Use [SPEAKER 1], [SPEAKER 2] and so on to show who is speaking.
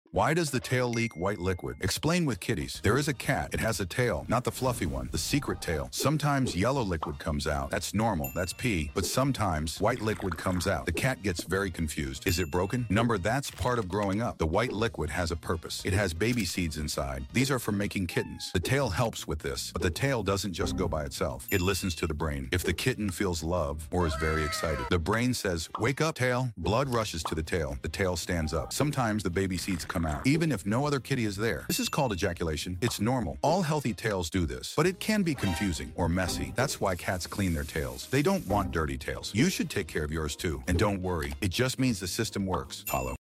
[SPEAKER 1] Why does the tail leak white liquid? Explain with kitties. There is a cat. It has a tail, not the fluffy one, the secret tail. Sometimes yellow liquid comes out. That's normal. That's pee. But sometimes white liquid comes out. The cat gets very confused. Is it broken? Number, that's part of growing up. The white liquid has a purpose. It has baby seeds inside. These are for making kittens. The tail helps with this, but the tail doesn't just go by itself. It listens to the brain. If the kitten feels love or is very excited, the brain says, "Wake up, tail." Blood rushes to the tail. The tail stands up. Sometimes the baby seeds come out, even if no other kitty is there. This is called ejaculation. It's normal. All healthy tails do this, but it can be confusing or messy. That's why cats clean their tails. They don't want dirty tails. You should take care of yours too. And don't worry, it just means the system works. Follow.